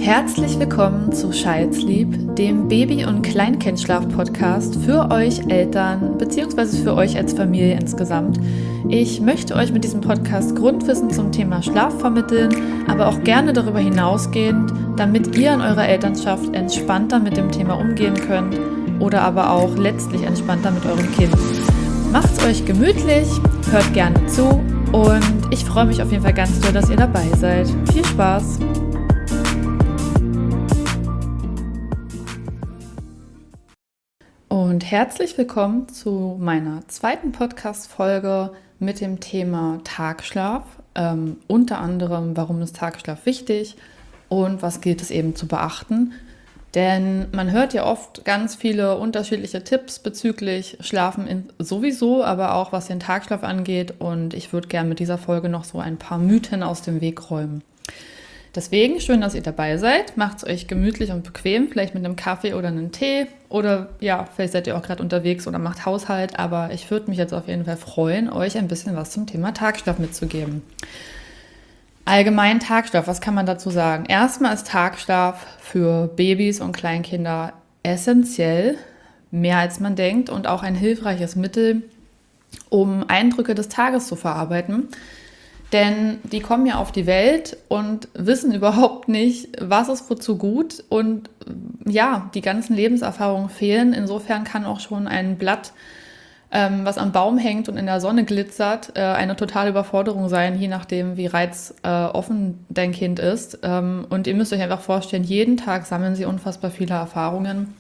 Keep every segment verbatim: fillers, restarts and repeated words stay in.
Herzlich willkommen zu Scheid's-Lieb, dem Baby- und Kleinkindschlaf-Podcast für euch Eltern bzw. für euch als Familie insgesamt. Ich möchte euch mit diesem Podcast Grundwissen zum Thema Schlaf vermitteln, aber auch gerne darüber hinausgehend, damit ihr in eurer Elternschaft entspannter mit dem Thema umgehen könnt oder aber auch letztlich entspannter mit eurem Kind. Macht's euch gemütlich, hört gerne zu und ich freue mich auf jeden Fall ganz doll, dass ihr dabei seid. Viel Spaß! Und herzlich willkommen zu meiner zweiten Podcast-Folge mit dem Thema Tagschlaf. Ähm, unter anderem, warum ist Tagschlaf wichtig und was gilt es eben zu beachten. Denn man hört ja oft ganz viele unterschiedliche Tipps bezüglich Schlafen in, sowieso, aber auch was den Tagschlaf angeht. Und ich würde gerne mit dieser Folge noch so ein paar Mythen aus dem Weg räumen. Deswegen schön, dass ihr dabei seid. Macht es euch gemütlich und bequem, vielleicht mit einem Kaffee oder einem Tee. Oder ja, vielleicht seid ihr auch gerade unterwegs oder macht Haushalt. Aber ich würde mich jetzt auf jeden Fall freuen, euch ein bisschen was zum Thema Tagschlaf mitzugeben. Allgemein Tagschlaf, was kann man dazu sagen? Erstmal ist Tagschlaf für Babys und Kleinkinder essentiell, mehr als man denkt und auch ein hilfreiches Mittel, um Eindrücke des Tages zu verarbeiten. Denn die kommen ja auf die Welt und wissen überhaupt nicht, was ist wozu gut. Und ja, die ganzen Lebenserfahrungen fehlen. Insofern kann auch schon ein Blatt, ähm, was am Baum hängt und in der Sonne glitzert, äh, eine totale Überforderung sein, je nachdem, wie reizoffen äh, dein Kind ist. Ähm, und ihr müsst euch einfach vorstellen, jeden Tag sammeln sie unfassbar viele Erfahrungen.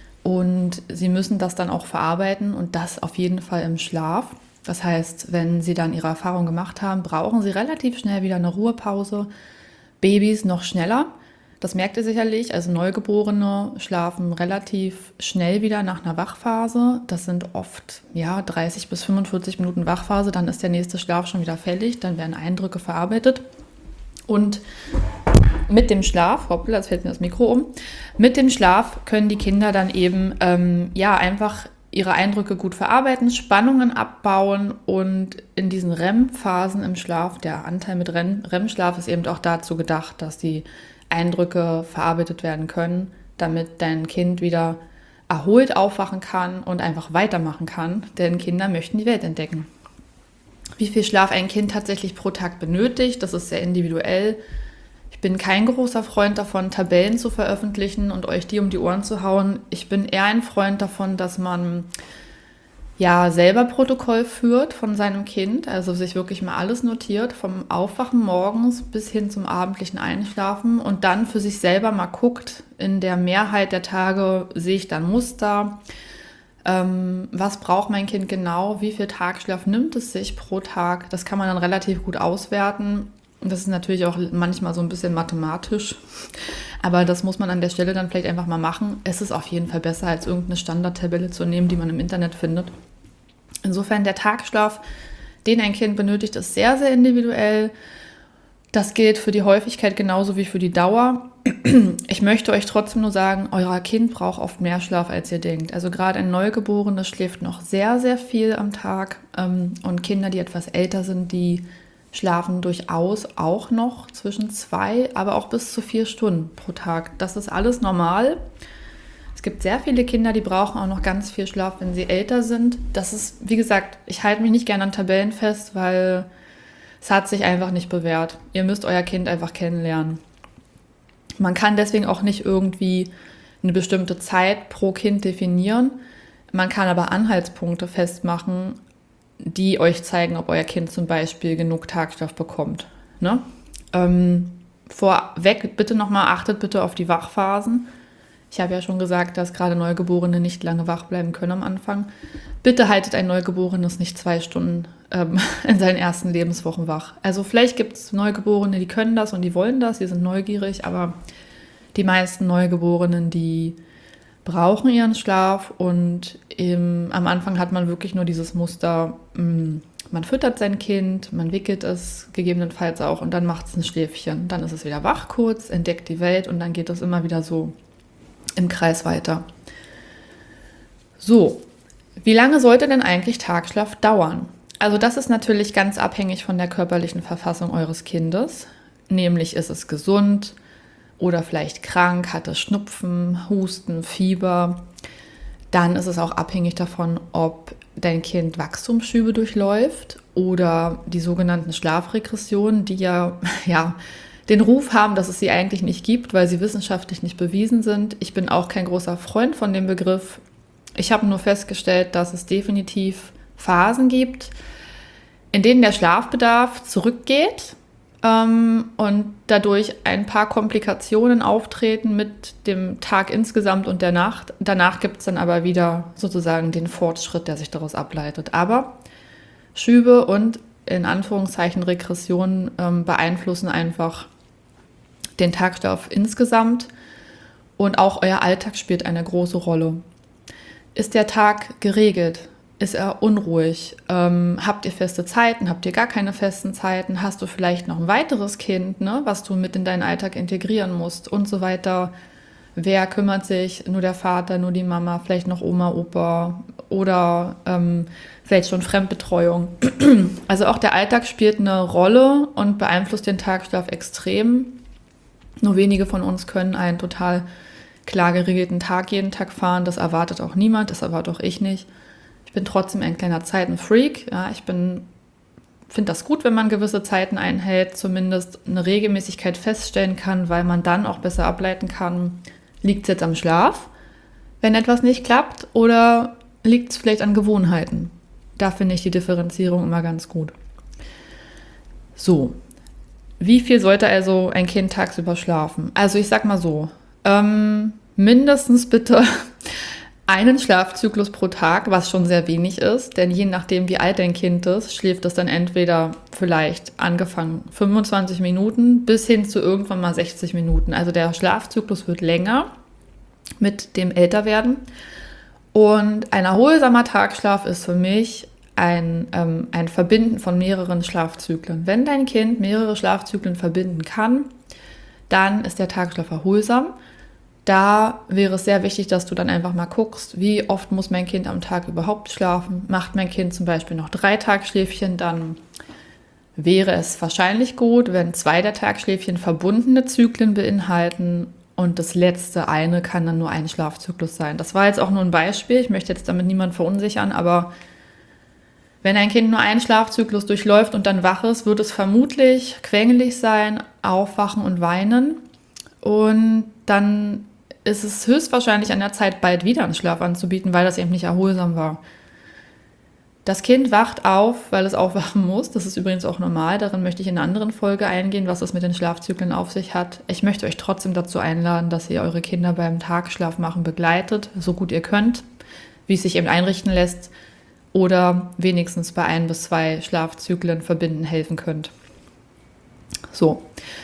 Und sie müssen das dann auch verarbeiten und das auf jeden Fall im Schlaf. Das heißt, wenn sie dann ihre Erfahrung gemacht haben, brauchen sie relativ schnell wieder eine Ruhepause. Babys noch schneller, das merkt ihr sicherlich. Also Neugeborene schlafen relativ schnell wieder nach einer Wachphase. Das sind oft ja, dreißig bis fünfundvierzig Minuten Wachphase, dann ist der nächste Schlaf schon wieder fällig, dann werden Eindrücke verarbeitet. Und mit dem Schlaf, hoppla, jetzt fällt mir das Mikro um, mit dem Schlaf können die Kinder dann eben ähm, ja einfach ihre Eindrücke gut verarbeiten, Spannungen abbauen und in diesen R E M-Phasen im Schlaf, der Anteil mit R E M-Schlaf ist eben auch dazu gedacht, dass die Eindrücke verarbeitet werden können, damit dein Kind wieder erholt aufwachen kann und einfach weitermachen kann, denn Kinder möchten die Welt entdecken. Wie viel Schlaf ein Kind tatsächlich pro Tag benötigt, das ist sehr individuell. Ich bin kein großer Freund davon, Tabellen zu veröffentlichen und euch die um die Ohren zu hauen. Ich bin eher ein Freund davon, dass man ja selber Protokoll führt von seinem Kind, also sich wirklich mal alles notiert, vom Aufwachen morgens bis hin zum abendlichen Einschlafen und dann für sich selber mal guckt, in der Mehrheit der Tage sehe ich dann Muster, ähm, was braucht mein Kind genau, wie viel Tagschlaf nimmt es sich pro Tag, das kann man dann relativ gut auswerten. Das ist natürlich auch manchmal so ein bisschen mathematisch, aber das muss man an der Stelle dann vielleicht einfach mal machen. Es ist auf jeden Fall besser, als irgendeine Standardtabelle zu nehmen, die man im Internet findet. Insofern der Tagschlaf, den ein Kind benötigt, ist sehr, sehr individuell. Das gilt für die Häufigkeit genauso wie für die Dauer. Ich möchte euch trotzdem nur sagen, euer Kind braucht oft mehr Schlaf, als ihr denkt. Also gerade ein Neugeborenes schläft noch sehr, sehr viel am Tag und Kinder, die etwas älter sind, die schlafen durchaus auch noch zwischen zwei, aber auch bis zu vier Stunden pro Tag. Das ist alles normal. Es gibt sehr viele Kinder, die brauchen auch noch ganz viel Schlaf, wenn sie älter sind. Das ist, wie gesagt, ich halte mich nicht gerne an Tabellen fest, weil es hat sich einfach nicht bewährt. Ihr müsst euer Kind einfach kennenlernen. Man kann deswegen auch nicht irgendwie eine bestimmte Zeit pro Kind definieren. Man kann aber Anhaltspunkte festmachen, die euch zeigen, ob euer Kind zum Beispiel genug Tagschlaf bekommt. Ne? Ähm, vorweg bitte nochmal, achtet bitte auf die Wachphasen. Ich habe ja schon gesagt, dass gerade Neugeborene nicht lange wach bleiben können am Anfang. Bitte haltet ein Neugeborenes nicht zwei Stunden ähm, in seinen ersten Lebenswochen wach. Also vielleicht gibt es Neugeborene, die können das und die wollen das, die sind neugierig, aber die meisten Neugeborenen, die brauchen ihren Schlaf und im, am Anfang hat man wirklich nur dieses Muster, mh, man füttert sein Kind, man wickelt es gegebenenfalls auch und dann macht es ein Schläfchen. Dann ist es wieder wach kurz, entdeckt die Welt und dann geht es immer wieder so im Kreis weiter. So, wie lange sollte denn eigentlich Tagschlaf dauern? Also das ist natürlich ganz abhängig von der körperlichen Verfassung eures Kindes. Nämlich ist es gesund oder vielleicht krank, hatte Schnupfen, Husten, Fieber, dann ist es auch abhängig davon, ob dein Kind Wachstumsschübe durchläuft oder die sogenannten Schlafregressionen, die ja, ja den Ruf haben, dass es sie eigentlich nicht gibt, weil sie wissenschaftlich nicht bewiesen sind. Ich bin auch kein großer Freund von dem Begriff. Ich habe nur festgestellt, dass es definitiv Phasen gibt, in denen der Schlafbedarf zurückgeht ähm, und dadurch ein paar Komplikationen auftreten mit dem Tag insgesamt und der Nacht. Danach gibt es dann aber wieder sozusagen den Fortschritt, der sich daraus ableitet. Aber Schübe und in Anführungszeichen Regressionen ähm, beeinflussen einfach den Tagschlaf insgesamt und auch euer Alltag spielt eine große Rolle. Ist der Tag geregelt? Ist er unruhig? Ähm, habt ihr feste Zeiten? Habt ihr gar keine festen Zeiten? Hast du vielleicht noch ein weiteres Kind, ne, was du mit in deinen Alltag integrieren musst und so weiter? Wer kümmert sich? Nur der Vater, nur die Mama, vielleicht noch Oma, Opa oder ähm, vielleicht schon Fremdbetreuung. Also auch der Alltag spielt eine Rolle und beeinflusst den Tagschlaf extrem. Nur wenige von uns können einen total klar geregelten Tag jeden Tag fahren. Das erwartet auch niemand, das erwartet auch ich nicht. Ich bin trotzdem ein kleiner Zeitenfreak. Ja, ich bin, finde das gut, wenn man gewisse Zeiten einhält, zumindest eine Regelmäßigkeit feststellen kann, weil man dann auch besser ableiten kann, liegt es jetzt am Schlaf, wenn etwas nicht klappt, oder liegt es vielleicht an Gewohnheiten. Da finde ich die Differenzierung immer ganz gut. So, wie viel sollte also ein Kind tagsüber schlafen? Also ich sag mal so, ähm, mindestens bitte einen Schlafzyklus pro Tag, was schon sehr wenig ist, denn je nachdem, wie alt dein Kind ist, schläft es dann entweder vielleicht angefangen fünfundzwanzig Minuten bis hin zu irgendwann mal sechzig Minuten. Also der Schlafzyklus wird länger mit dem Älterwerden. Und ein erholsamer Tagschlaf ist für mich ein, ähm, ein Verbinden von mehreren Schlafzyklen. Wenn dein Kind mehrere Schlafzyklen verbinden kann, dann ist der Tagschlaf erholsam. Da wäre es sehr wichtig, dass du dann einfach mal guckst, wie oft muss mein Kind am Tag überhaupt schlafen. Macht mein Kind zum Beispiel noch drei Tagschläfchen, dann wäre es wahrscheinlich gut, wenn zwei der Tagschläfchen verbundene Zyklen beinhalten und das letzte eine kann dann nur ein Schlafzyklus sein. Das war jetzt auch nur ein Beispiel, ich möchte jetzt damit niemanden verunsichern, aber wenn ein Kind nur einen Schlafzyklus durchläuft und dann wach ist, wird es vermutlich quengelig sein, aufwachen und weinen. Und dann ist es höchstwahrscheinlich an der Zeit, bald wieder einen Schlaf anzubieten, weil das eben nicht erholsam war. Das Kind wacht auf, weil es aufwachen muss. Das ist übrigens auch normal. Darin möchte ich in einer anderen Folge eingehen, was es mit den Schlafzyklen auf sich hat. Ich möchte euch trotzdem dazu einladen, dass ihr eure Kinder beim Tagschlaf machen begleitet, so gut ihr könnt, wie es sich eben einrichten lässt, oder wenigstens bei ein bis zwei Schlafzyklen verbinden helfen könnt. So.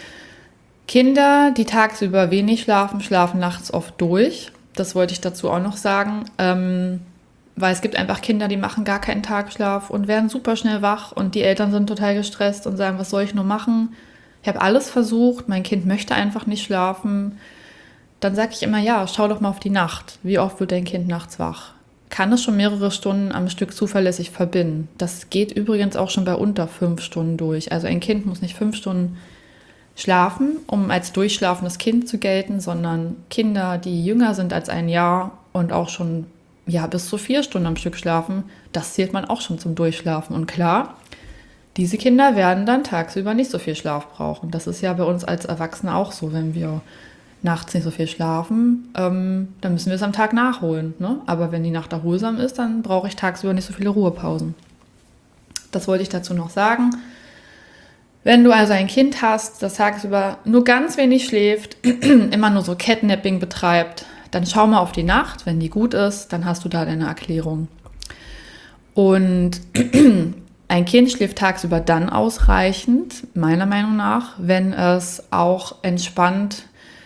Kinder, die tagsüber wenig schlafen, schlafen nachts oft durch. Das wollte ich dazu auch noch sagen. Ähm, weil es gibt einfach Kinder, die machen gar keinen Tagschlaf und werden super schnell wach und die Eltern sind total gestresst und sagen, was soll ich nur machen? Ich habe alles versucht, mein Kind möchte einfach nicht schlafen. Dann sage ich immer, ja, schau doch mal auf die Nacht. Wie oft wird dein Kind nachts wach? Kann es schon mehrere Stunden am Stück zuverlässig verbinden? Das geht übrigens auch schon bei unter fünf Stunden durch. Also ein Kind muss nicht fünf Stunden schlafen, um als durchschlafendes Kind zu gelten, sondern Kinder, die jünger sind als ein Jahr und auch schon ja, bis zu vier Stunden am Stück schlafen, das zählt man auch schon zum Durchschlafen. Und klar, diese Kinder werden dann tagsüber nicht so viel Schlaf brauchen. Das ist ja bei uns als Erwachsene auch so, wenn wir nachts nicht so viel schlafen, ähm, dann müssen wir es am Tag nachholen. Ne? Aber wenn die Nacht erholsam ist, dann brauche ich tagsüber nicht so viele Ruhepausen. Das wollte ich dazu noch sagen. Wenn du also ein Kind hast, das tagsüber nur ganz wenig schläft, immer nur so Catnapping betreibt, dann schau mal auf die Nacht. Wenn die gut ist, dann hast du da deine Erklärung. Und ein Kind schläft tagsüber dann ausreichend, meiner Meinung nach, wenn es auch entspannt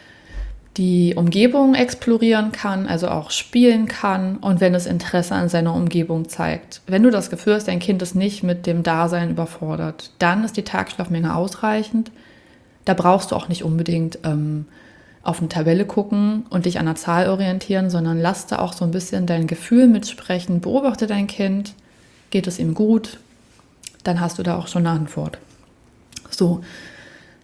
die Umgebung explorieren kann, also auch spielen kann und wenn es Interesse an seiner Umgebung zeigt. Wenn du das Gefühl hast, dein Kind ist nicht mit dem Dasein überfordert, dann ist die Tagschlafmenge ausreichend. Da brauchst du auch nicht unbedingt ähm, auf eine Tabelle gucken und dich an der Zahl orientieren, sondern lass da auch so ein bisschen dein Gefühl mitsprechen. Beobachte dein Kind, geht es ihm gut, dann hast du da auch schon eine Antwort. So.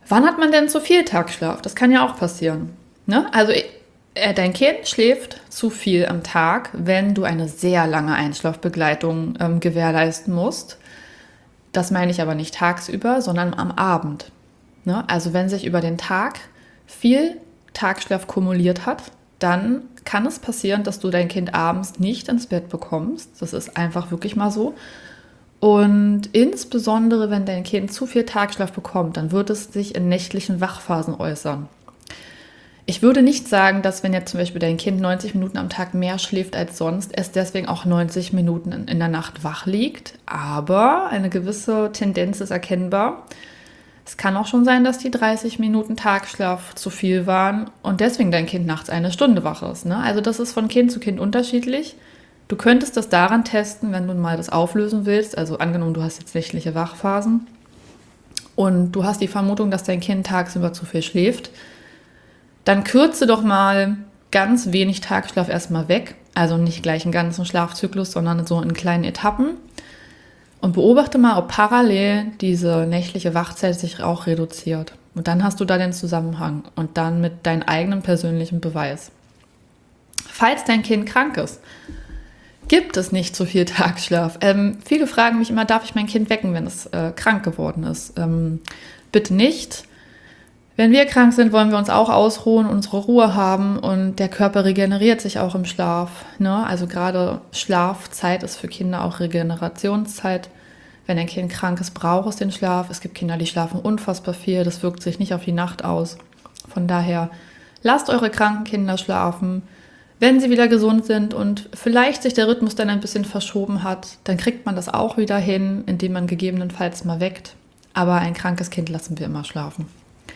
Wann hat man denn zu viel Tagschlaf? Das kann ja auch passieren. Ne? Also äh, dein Kind schläft zu viel am Tag, wenn du eine sehr lange Einschlafbegleitung ähm, gewährleisten musst. Das meine ich aber nicht tagsüber, sondern am Abend. Ne? Also wenn sich über den Tag viel Tagschlaf kumuliert hat, dann kann es passieren, dass du dein Kind abends nicht ins Bett bekommst. Das ist einfach wirklich mal so. Und insbesondere, wenn dein Kind zu viel Tagschlaf bekommt, dann wird es sich in nächtlichen Wachphasen äußern. Ich würde nicht sagen, dass wenn jetzt zum Beispiel dein Kind neunzig Minuten am Tag mehr schläft als sonst, es deswegen auch neunzig Minuten in, in der Nacht wach liegt. Aber eine gewisse Tendenz ist erkennbar. Es kann auch schon sein, dass die dreißig Minuten Tagschlaf zu viel waren und deswegen dein Kind nachts eine Stunde wach ist. Ne? Also das ist von Kind zu Kind unterschiedlich. Du könntest das daran testen, wenn du mal das auflösen willst. Also angenommen, du hast jetzt nächtliche Wachphasen und du hast die Vermutung, dass dein Kind tagsüber zu viel schläft. Dann kürze doch mal ganz wenig Tagschlaf erstmal weg. Also nicht gleich einen ganzen Schlafzyklus, sondern so in kleinen Etappen. Und beobachte mal, ob parallel diese nächtliche Wachzeit sich auch reduziert. Und dann hast du da den Zusammenhang und dann mit deinem eigenen persönlichen Beweis. Falls dein Kind krank ist, gibt es nicht so viel Tagschlaf. Ähm, viele fragen mich immer, darf ich mein Kind wecken, wenn es äh, krank geworden ist? Ähm, bitte nicht. Wenn wir krank sind, wollen wir uns auch ausruhen, unsere Ruhe haben und der Körper regeneriert sich auch im Schlaf. Ne? Also gerade Schlafzeit ist für Kinder auch Regenerationszeit. Wenn ein Kind krank ist, braucht es den Schlaf. Es gibt Kinder, die schlafen unfassbar viel. Das wirkt sich nicht auf die Nacht aus. Von daher, lasst eure kranken Kinder schlafen. Wenn sie wieder gesund sind und vielleicht sich der Rhythmus dann ein bisschen verschoben hat, dann kriegt man das auch wieder hin, indem man gegebenenfalls mal weckt. Aber ein krankes Kind lassen wir immer schlafen.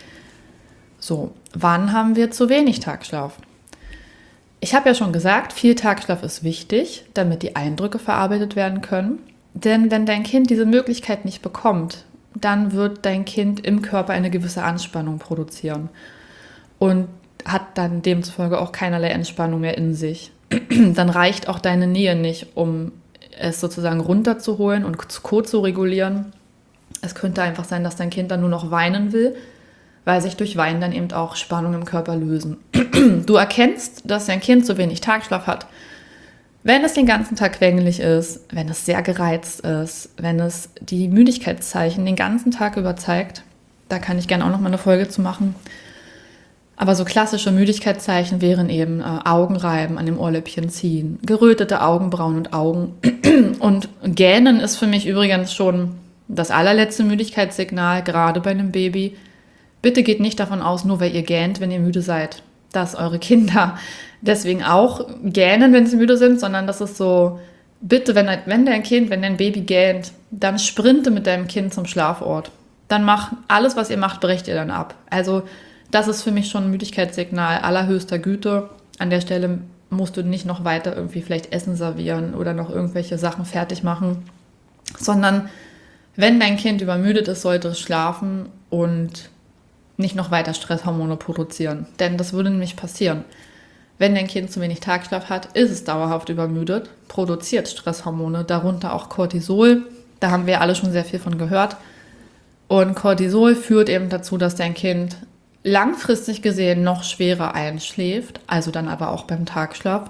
So, wann haben wir zu wenig Tagschlaf? Ich habe ja schon gesagt, viel Tagschlaf ist wichtig, damit die Eindrücke verarbeitet werden können. Denn wenn dein Kind diese Möglichkeit nicht bekommt, dann wird dein Kind im Körper eine gewisse Anspannung produzieren und hat dann demzufolge auch keinerlei Entspannung mehr in sich. Dann reicht auch deine Nähe nicht, um es sozusagen runterzuholen und co-zu-regulieren. Es könnte einfach sein, dass dein Kind dann nur noch weinen will, weil sich durch Weinen dann eben auch Spannungen im Körper lösen. Du erkennst, dass dein Kind zu wenig Tagschlaf hat, wenn es den ganzen Tag quengelig ist, wenn es sehr gereizt ist, wenn es die Müdigkeitszeichen den ganzen Tag über zeigt. Da kann ich gerne auch noch mal eine Folge zu machen. Aber so klassische Müdigkeitszeichen wären eben äh, Augenreiben, an dem Ohrläppchen ziehen, gerötete Augenbrauen und Augen. Und Gähnen ist für mich übrigens schon das allerletzte Müdigkeitssignal, gerade bei einem Baby. Bitte geht nicht davon aus, nur weil ihr gähnt, wenn ihr müde seid, dass eure Kinder deswegen auch gähnen, wenn sie müde sind, sondern das ist so, bitte, wenn, wenn dein Kind, wenn dein Baby gähnt, dann sprinte mit deinem Kind zum Schlafort. Dann macht alles, was ihr macht, brecht ihr dann ab. Also das ist für mich schon ein Müdigkeitssignal allerhöchster Güte. An der Stelle musst du nicht noch weiter irgendwie vielleicht Essen servieren oder noch irgendwelche Sachen fertig machen, sondern wenn dein Kind übermüdet ist, sollte es schlafen und nicht noch weiter Stresshormone produzieren. Denn das würde nämlich passieren. Wenn dein Kind zu wenig Tagschlaf hat, ist es dauerhaft übermüdet, produziert Stresshormone, darunter auch Cortisol. Da haben wir alle schon sehr viel von gehört. Und Cortisol führt eben dazu, dass dein Kind langfristig gesehen noch schwerer einschläft, also dann aber auch beim Tagschlaf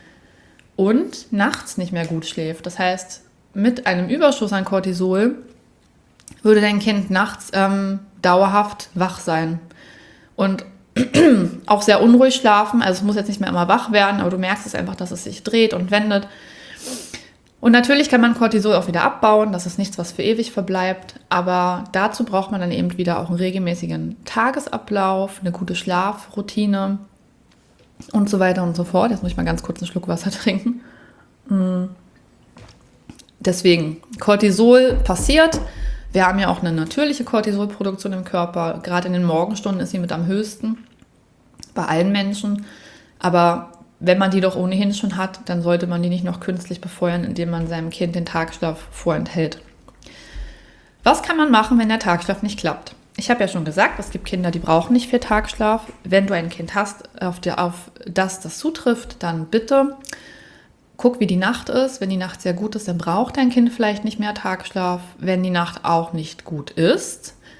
und nachts nicht mehr gut schläft. Das heißt, mit einem Überschuss an Cortisol würde dein Kind nachts ähm, dauerhaft wach sein und auch sehr unruhig schlafen. Also es muss jetzt nicht mehr immer wach werden, aber du merkst es einfach, dass es sich dreht und wendet. Und natürlich kann man Cortisol auch wieder abbauen. Das ist nichts, was für ewig verbleibt. Aber dazu braucht man dann eben wieder auch einen regelmäßigen Tagesablauf, eine gute Schlafroutine und so weiter und so fort. Jetzt muss ich mal ganz kurz einen Schluck Wasser trinken. Deswegen, Cortisol passiert. Wir haben ja auch eine natürliche Cortisolproduktion im Körper. Gerade in den Morgenstunden ist sie mit am höchsten bei allen Menschen. Aber wenn man die doch ohnehin schon hat, dann sollte man die nicht noch künstlich befeuern, indem man seinem Kind den Tagschlaf vorenthält. Was kann man machen, wenn der Tagschlaf nicht klappt? Ich habe ja schon gesagt, es gibt Kinder, die brauchen nicht viel Tagschlaf. Wenn du ein Kind hast, auf, der, auf das das zutrifft, dann bitte guck, wie die Nacht ist. Wenn die Nacht sehr gut ist, dann braucht dein Kind vielleicht nicht mehr Tagschlaf. Wenn die Nacht auch nicht gut ist,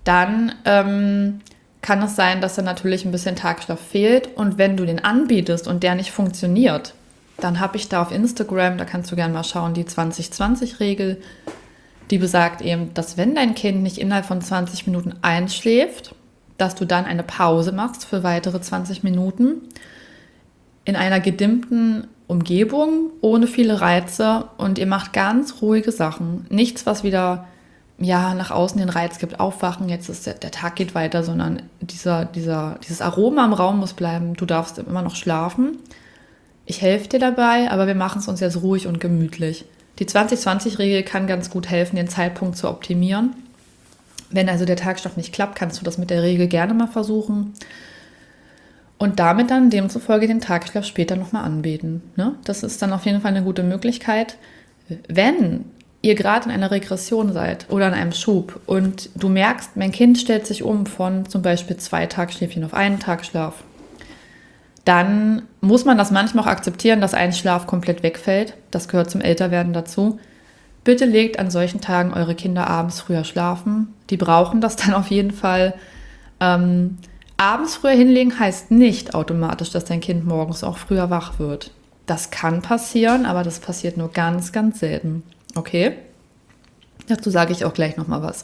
dann ähm, kann es sein, dass da natürlich ein bisschen Tagschlaf fehlt. Und wenn du den anbietest und der nicht funktioniert, dann habe ich da auf Instagram, da kannst du gerne mal schauen, die zwanzig zwanzig Regel, die besagt eben, dass wenn dein Kind nicht innerhalb von zwanzig Minuten einschläft, dass du dann eine Pause machst für weitere zwanzig Minuten in einer gedimmten Umgebung, ohne viele Reize, und ihr macht ganz ruhige Sachen. Nichts, was wieder ja, nach außen den Reiz gibt, aufwachen, jetzt ist der, der Tag geht weiter, sondern dieser, dieser, dieses Aroma im Raum muss bleiben. Du darfst immer noch schlafen. Ich helfe dir dabei, aber wir machen es uns jetzt ruhig und gemütlich. Die zwanzig zwanzig Regel kann ganz gut helfen, den Zeitpunkt zu optimieren. Wenn also der Tagschlaf nicht klappt, kannst du das mit der Regel gerne mal versuchen. Und damit dann demzufolge den Tagschlaf später nochmal anbeten. Ne? Das ist dann auf jeden Fall eine gute Möglichkeit. Wenn ihr gerade in einer Regression seid oder in einem Schub und du merkst, mein Kind stellt sich um von zum Beispiel zwei Tagschläfchen auf einen Tagschlaf, dann muss man das manchmal auch akzeptieren, dass ein Schlaf komplett wegfällt. Das gehört zum Älterwerden dazu. Bitte legt an solchen Tagen eure Kinder abends früher schlafen. Die brauchen das dann auf jeden Fall. Ähm, abends früher hinlegen heißt nicht automatisch, dass dein Kind morgens auch früher wach wird. Das kann passieren, aber das passiert nur ganz, ganz selten. Okay? Dazu sage ich auch gleich nochmal was.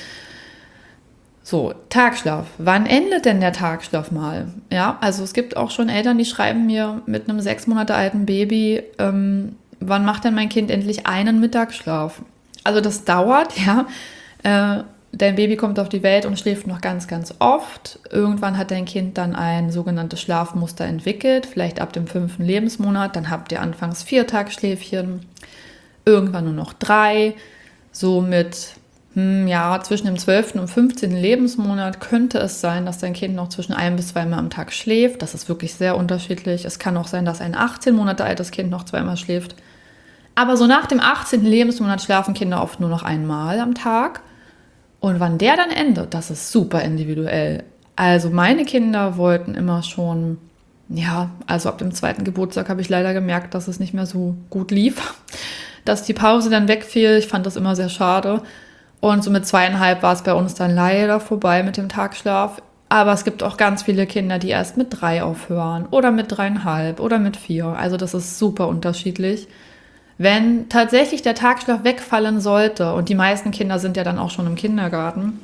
So, Tagschlaf. Wann endet denn der Tagschlaf mal? Ja, also es gibt auch schon Eltern, die schreiben mir mit einem sechs Monate alten Baby, ähm, wann macht denn mein Kind endlich einen Mittagsschlaf? Also das dauert, ja. Äh, dein Baby kommt auf die Welt und schläft noch ganz, ganz oft. Irgendwann hat dein Kind dann ein sogenanntes Schlafmuster entwickelt, vielleicht ab dem fünften Lebensmonat. Dann habt ihr anfangs vier Tagschläfchen, irgendwann nur noch drei. So mit, hm, ja, zwischen dem zwölften und fünfzehnten Lebensmonat könnte es sein, dass dein Kind noch zwischen ein bis zweimal am Tag schläft. Das ist wirklich sehr unterschiedlich. Es kann auch sein, dass ein achtzehn Monate altes Kind noch zweimal schläft. Aber so nach dem achtzehnten Lebensmonat schlafen Kinder oft nur noch einmal am Tag. Und wann der dann endet, das ist super individuell. Also meine Kinder wollten immer schon, ja, also ab dem zweiten Geburtstag habe ich leider gemerkt, dass es nicht mehr so gut lief, dass die Pause dann wegfiel. Ich fand das immer sehr schade. Und so mit zweieinhalb war es bei uns dann leider vorbei mit dem Tagschlaf. Aber es gibt auch ganz viele Kinder, die erst mit drei aufhören oder mit dreieinhalb oder mit vier. Also das ist super unterschiedlich. Wenn tatsächlich der Tagschlaf wegfallen sollte, und die meisten Kinder sind ja dann auch schon im Kindergarten,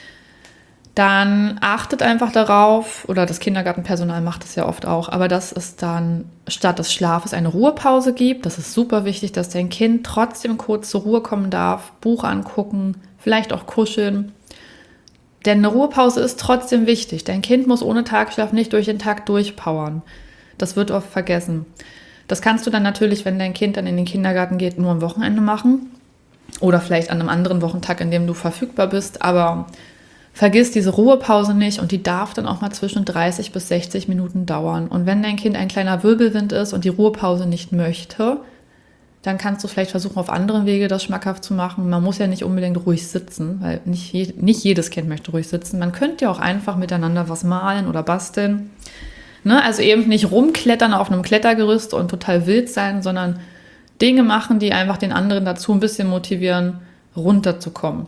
dann achtet einfach darauf, oder das Kindergartenpersonal macht es ja oft auch, aber dass es dann statt des Schlafes eine Ruhepause gibt. Das ist super wichtig, dass dein Kind trotzdem kurz zur Ruhe kommen darf, Buch angucken, vielleicht auch kuscheln. Denn eine Ruhepause ist trotzdem wichtig. Dein Kind muss ohne Tagschlaf nicht durch den Tag durchpowern. Das wird oft vergessen. Das kannst du dann natürlich, wenn dein Kind dann in den Kindergarten geht, nur am Wochenende machen oder vielleicht an einem anderen Wochentag, in dem du verfügbar bist. Aber vergiss diese Ruhepause nicht, und die darf dann auch mal zwischen dreißig bis sechzig Minuten dauern. Und wenn dein Kind ein kleiner Wirbelwind ist und die Ruhepause nicht möchte, dann kannst du vielleicht versuchen, auf anderen Wege das schmackhaft zu machen. Man muss ja nicht unbedingt ruhig sitzen, weil nicht, je, nicht jedes Kind möchte ruhig sitzen. Man könnte ja auch einfach miteinander was malen oder basteln. Ne, also eben nicht rumklettern auf einem Klettergerüst und total wild sein, sondern Dinge machen, die einfach den anderen dazu ein bisschen motivieren, runterzukommen.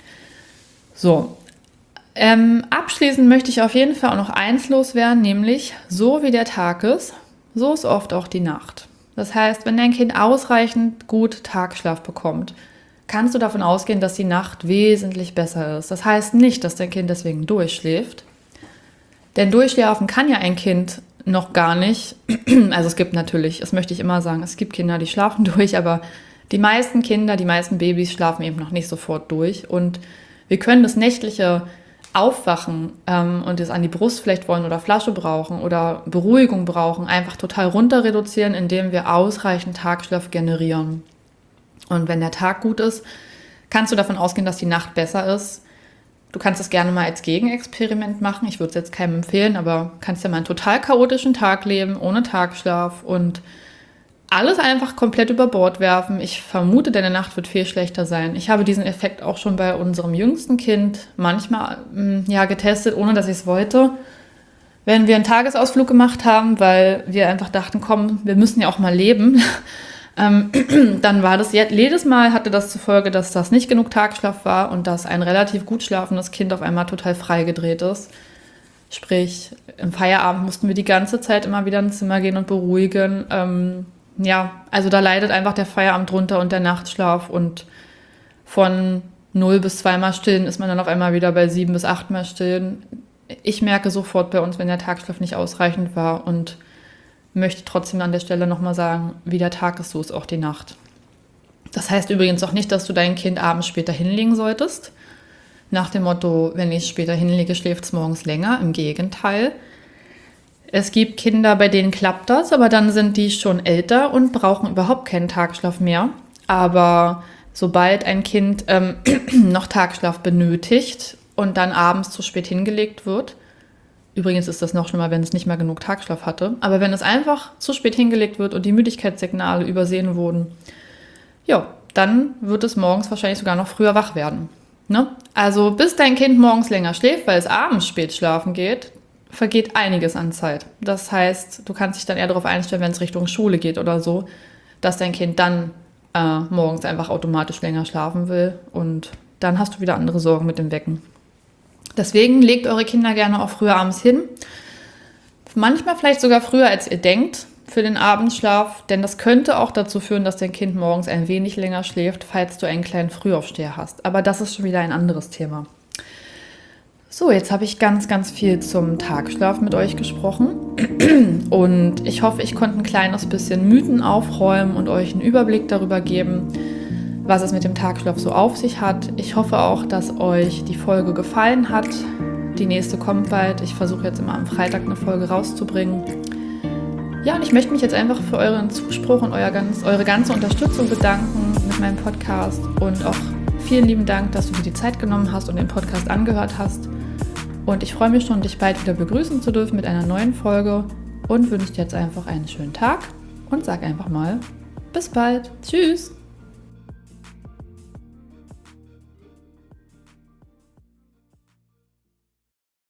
So, ähm, abschließend möchte ich auf jeden Fall auch noch eins loswerden, nämlich so wie der Tag ist, so ist oft auch die Nacht. Das heißt, wenn dein Kind ausreichend gut Tagschlaf bekommt, kannst du davon ausgehen, dass die Nacht wesentlich besser ist. Das heißt nicht, dass dein Kind deswegen durchschläft. Denn durchschlafen kann ja ein Kind noch gar nicht. Also es gibt natürlich, das möchte ich immer sagen, es gibt Kinder, die schlafen durch, aber die meisten Kinder, die meisten Babys schlafen eben noch nicht sofort durch. Und wir können das nächtliche Aufwachen ähm, und es an die Brust vielleicht wollen oder Flasche brauchen oder Beruhigung brauchen, einfach total runter reduzieren, indem wir ausreichend Tagschlaf generieren. Und wenn der Tag gut ist, kannst du davon ausgehen, dass die Nacht besser ist. Du kannst es gerne mal als Gegenexperiment machen. Ich würde es jetzt keinem empfehlen, aber kannst ja mal einen total chaotischen Tag leben, ohne Tagschlaf und alles einfach komplett über Bord werfen. Ich vermute, deine Nacht wird viel schlechter sein. Ich habe diesen Effekt auch schon bei unserem jüngsten Kind manchmal ja, getestet, ohne dass ich es wollte. Wenn wir einen Tagesausflug gemacht haben, weil wir einfach dachten, komm, wir müssen ja auch mal leben. Ähm, dann war das jedes Mal hatte das zur Folge, dass das nicht genug Tagschlaf war und dass ein relativ gut schlafendes Kind auf einmal total freigedreht ist. Sprich, im Feierabend mussten wir die ganze Zeit immer wieder ins Zimmer gehen und beruhigen. Ähm, ja, also da leidet einfach der Feierabend drunter und der Nachtschlaf und von null bis zweimal stillen ist man dann auf einmal wieder bei sieben bis achtmal stillen. Ich merke sofort bei uns, wenn der Tagschlaf nicht ausreichend war und möchte trotzdem an der Stelle nochmal sagen, wie der Tag ist, so ist auch die Nacht. Das heißt übrigens auch nicht, dass du dein Kind abends später hinlegen solltest. Nach dem Motto, wenn ich es später hinlege, schläft es morgens länger. Im Gegenteil. Es gibt Kinder, bei denen klappt das, aber dann sind die schon älter und brauchen überhaupt keinen Tagschlaf mehr. Aber sobald ein Kind ähm, noch Tagschlaf benötigt und dann abends zu spät hingelegt wird, übrigens ist das noch schlimmer, wenn es nicht mehr genug Tagschlaf hatte, aber wenn es einfach zu spät hingelegt wird und die Müdigkeitssignale übersehen wurden, ja, dann wird es morgens wahrscheinlich sogar noch früher wach werden. Ne? Also bis dein Kind morgens länger schläft, weil es abends spät schlafen geht, vergeht einiges an Zeit. Das heißt, du kannst dich dann eher darauf einstellen, wenn es Richtung Schule geht oder so, dass dein Kind dann äh, morgens einfach automatisch länger schlafen will und dann hast du wieder andere Sorgen mit dem Wecken. Deswegen legt eure Kinder gerne auch früher abends hin. Manchmal vielleicht sogar früher, als ihr denkt, für den Abendschlaf, denn das könnte auch dazu führen, dass dein Kind morgens ein wenig länger schläft, falls du einen kleinen Frühaufsteher hast. Aber das ist schon wieder ein anderes Thema. So, jetzt habe ich ganz, ganz viel zum Tagschlaf mit euch gesprochen und ich hoffe, ich konnte ein kleines bisschen Mythen aufräumen und euch einen Überblick darüber geben, was es mit dem Tagschlaf so auf sich hat. Ich hoffe auch, dass euch die Folge gefallen hat. Die nächste kommt bald. Ich versuche jetzt immer am Freitag eine Folge rauszubringen. Ja, und ich möchte mich jetzt einfach für euren Zuspruch und euer ganz, eure ganze Unterstützung bedanken mit meinem Podcast und auch vielen lieben Dank, dass du dir die Zeit genommen hast und den Podcast angehört hast. Und ich freue mich schon, dich bald wieder begrüßen zu dürfen mit einer neuen Folge und wünsche dir jetzt einfach einen schönen Tag und sag einfach mal bis bald. Tschüss!